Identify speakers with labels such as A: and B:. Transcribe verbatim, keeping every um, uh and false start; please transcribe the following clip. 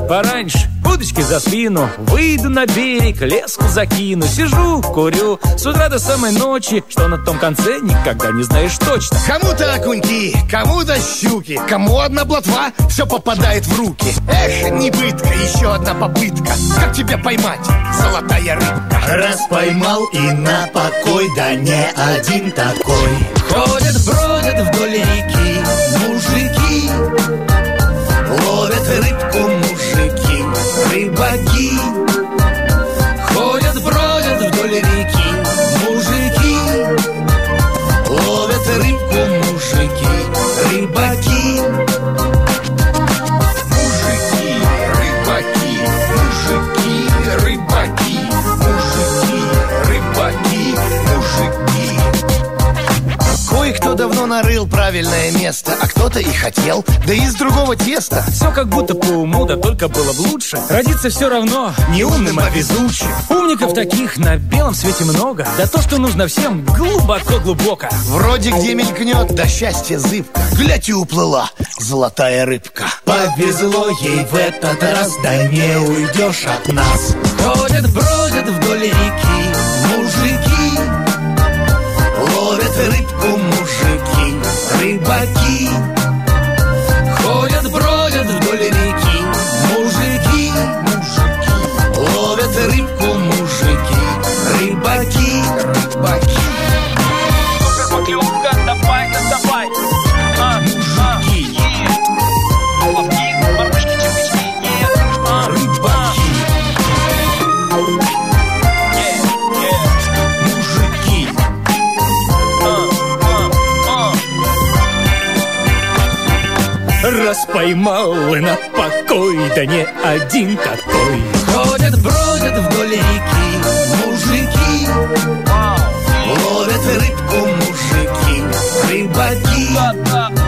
A: пораньше, удочки за спину, выйду на берег, леску закину. Сижу, курю, с утра до самой ночи, что на том конце никогда не знаешь точно.
B: Кому-то окуньки, кому-то щуки, кому одна блатва, все попадает в руки. Эх, не пытка, еще одна попытка. Как тебя поймать, золотая рыбка?
C: Раз поймал и на покой, да не один такой.
D: Ходят, бродят вдоль реки мужики, ловят рыбку мужики, рыбаки. Ходят, бродят вдоль реки мужики, ловят рыбку мужики, рыбаки.
B: Мужики, рыбаки, мужики, рыбаки, мужики, рыбаки, мужики. Кое-кто давно нарыл правильное место, а кто-то и хотел, да из другого теста.
A: Все как будто по уму, да только было бы лучше. Родиться все равно не умным, а везучим. Умников таких на белом свете много, да то, что нужно всем, глубоко-глубоко.
B: Вроде где мелькнет, да счастье зыбка, глядь, и уплыла золотая рыбка.
C: Повезло ей в этот раз, да не уйдешь от нас.
D: Ходят, бродят вдоль реки мужики, ловят рыбку мужики, рыбаки. Ходят, бродят вдоль реки мужики, мужики, ловят рыбку мужики, рыбаки, рыбаки.
A: Супер поклевка, давай, давай. А,
D: Мужики,
A: ловки, мормышки, червячки, нет. А,
D: рыбаки, мужики.
A: раз поймал и на покой, да не один такой.
D: Ходят, бродят вдоль реки мужики, ловят рыбку мужики, рыбаки.